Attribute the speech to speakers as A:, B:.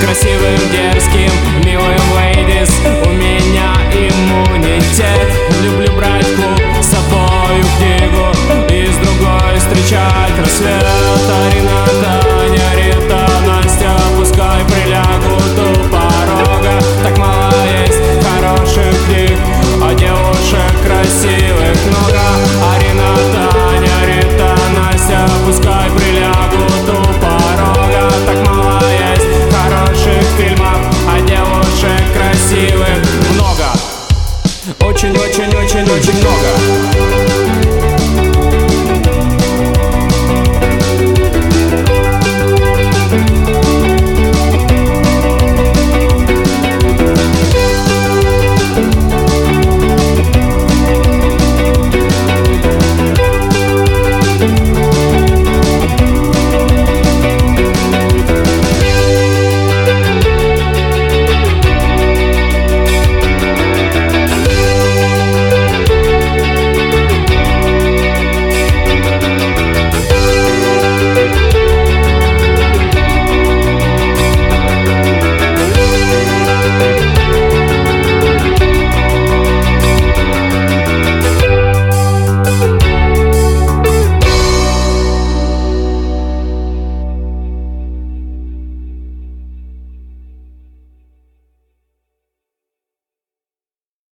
A: красивым, дерзким, милым лейдис. У меня иммунитет. Люблю брать в клуб с собою книгу и с другой встречать рассвет. Арина, Таня, Рита, Настя, пускай прилягут у порога. Так мало есть хороших книг, а девушек красивых много. Арина, Таня, Рита, Настя, пускай прилягут у порога. Так мало есть хороших фильмов, а девушек красивых много. Очень-очень-очень-очень много.